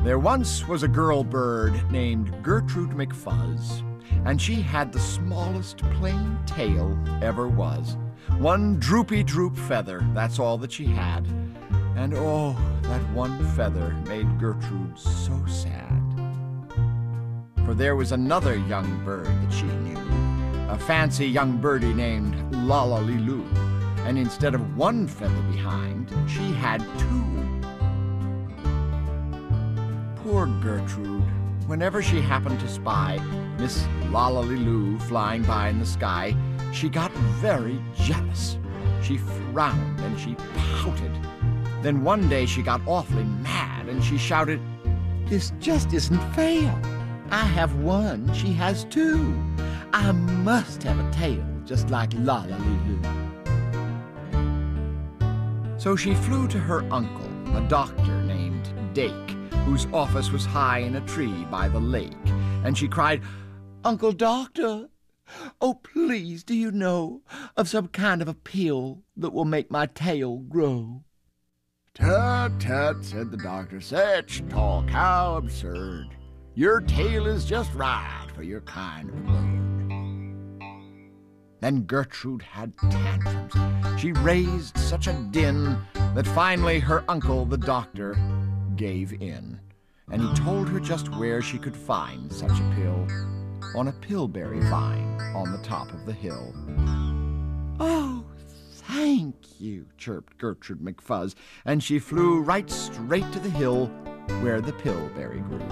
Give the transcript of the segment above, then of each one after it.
There once was a girl bird named Gertrude McFuzz, and she had the smallest plain tail ever was. One droopy droop feather, that's all that she had. And oh, that one feather made Gertrude so sad. For there was another young bird that she knew, a fancy young birdie named Lollaliloo, and instead of one feather behind, she had two. Poor Gertrude, whenever she happened to spy Miss Lollaliloo flying by in the sky, she got very jealous. She frowned and she pouted. Then one day she got awfully mad and she shouted, "This just isn't fair. I have one, she has two. I must have a tail just like Lollaliloo." So she flew to her uncle, a doctor named Dake, whose office was high in a tree by the lake, and she cried, "Uncle Doctor, oh please, do you know of some kind of a pill that will make my tail grow?" "Tut, tut," said the doctor, "such talk, how absurd. Your tail is just right for your kind of bird." Then Gertrude had tantrums. She raised such a din that finally her uncle, the doctor, gave in, and he told her just where she could find such a pill, on a pillberry vine on the top of the hill. "Oh, thank you," chirped Gertrude McFuzz, and she flew right straight to the hill where the pillberry grew.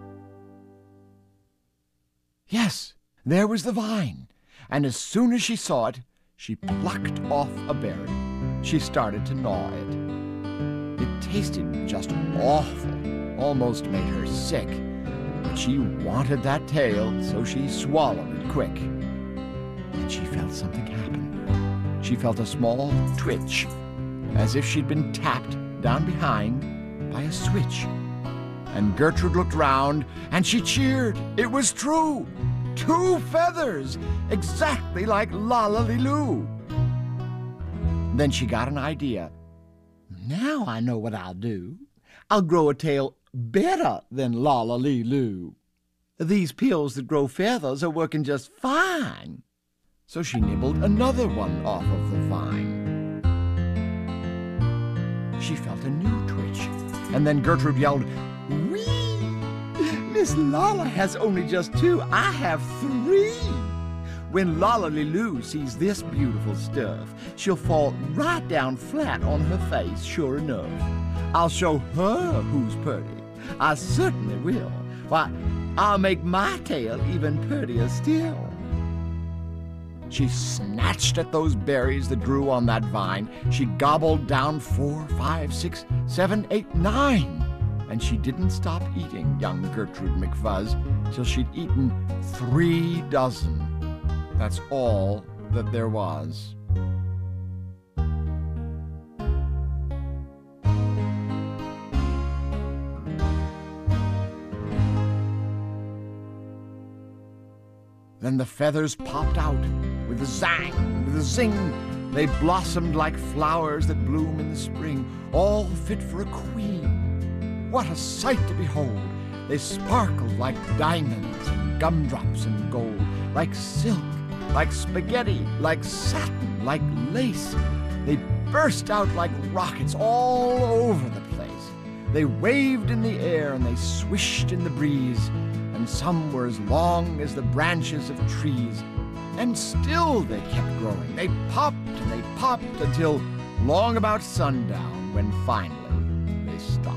Yes, there was the vine, and as soon as she saw it, she plucked off a berry. She started to gnaw it. It tasted just awful, almost made her sick, but she wanted that tail, so she swallowed it quick. Then she felt something happen. She felt a small twitch, as if she'd been tapped down behind by a switch. And Gertrude looked round, and she cheered. It was true! 2 feathers, exactly like Lollaliloo. Then she got an idea. Now I know what I'll do. I'll grow a tail better than Lollaliloo. These pills that grow feathers are working just fine. So she nibbled another one off of the vine. She felt a new twitch, and then Gertrude yelled, "Whee! Miss Lolla has only just 2. I have 3. When Lollaliloo sees this beautiful stuff, she'll fall right down flat on her face, sure enough. I'll show her who's pretty. I certainly will. Why, I'll make my tail even prettier still." She snatched at those berries that grew on that vine. She gobbled down 4, 5, 6, 7, 8, 9. And she didn't stop eating, young Gertrude McFuzz, till she'd eaten 3 dozen. That's all that there was. Then the feathers popped out with a zang, with a zing. They blossomed like flowers that bloom in the spring, all fit for a queen. What a sight to behold! They sparkled like diamonds and gumdrops and gold, like silk, like spaghetti, like satin, like lace. They burst out like rockets all over the place. They waved in the air and they swished in the breeze, and some were as long as the branches of trees. And still they kept growing. They popped and they popped until long about sundown, when finally they stopped.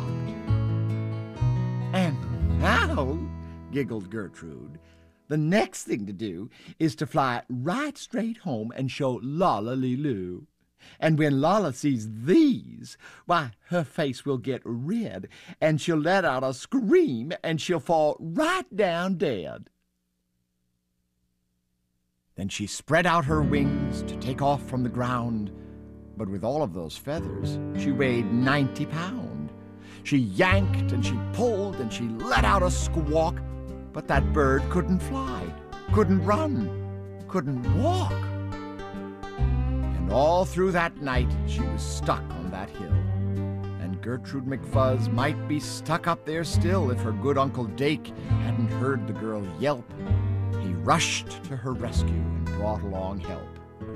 "And now," giggled Gertrude, "the next thing to do is to fly right straight home and show Lollaliloo. And when Lolla sees these, why, her face will get red, and she'll let out a scream, and she'll fall right down dead." Then she spread out her wings to take off from the ground, but with all of those feathers, she weighed 90 pounds. She yanked and she pulled and she let out a squawk, but that bird couldn't fly, couldn't run, couldn't walk. And all through that night she was stuck on that hill. And Gertrude McFuzz might be stuck up there still if her good Uncle Dake hadn't heard the girl yelp. He rushed to her rescue and brought along help.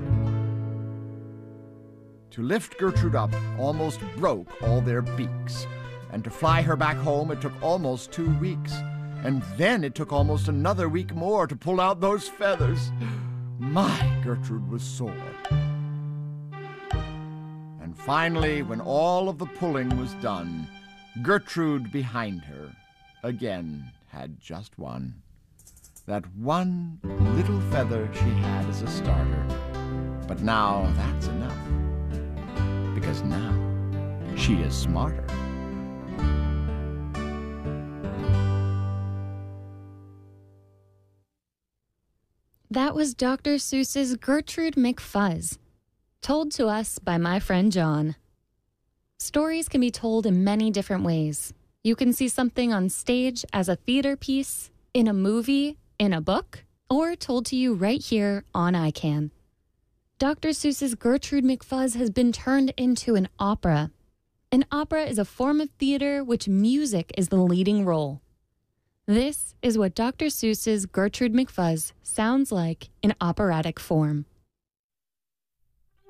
To lift Gertrude up almost broke all their beaks, and to fly her back home it took almost 2 weeks, and then it took almost another week more to pull out those feathers. My, Gertrude was sore. And finally, when all of the pulling was done, Gertrude behind her again had just one. That one little feather she had as a starter. But now that's enough, because now she is smarter. That was Dr. Seuss's Gertrude McFuzz, told to us by my friend John. Stories can be told in many different ways. You can see something on stage as a theater piece, in a movie, in a book, or told to you right here on iCan. Dr. Seuss's Gertrude McFuzz has been turned into an opera. An opera is a form of theater which music is the leading role. This is what Dr. Seuss's Gertrude McFuzz sounds like in operatic form.